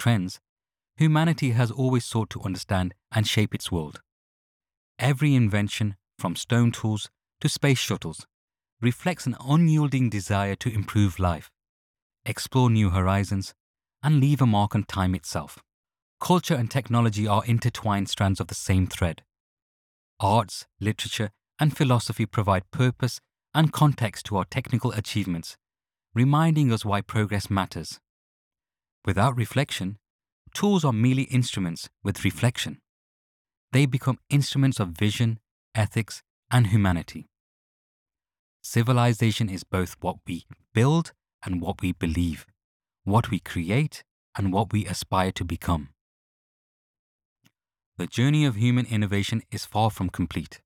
trends, humanity has always sought to understand and shape its world. Every invention, from stone tools to space shuttles, reflects an unyielding desire to improve life, explore new horizons, and leave a mark on time itself. Culture and technology are intertwined strands of the same thread. Arts, literature, and philosophy provide purpose and context to our technical achievements, reminding us why progress matters. Without reflection, tools are merely instruments with reflection. They become instruments of vision, ethics, and humanity. Civilization is both what we build and what we believe, what we create and what we aspire to become. The journey of human innovation is far from complete.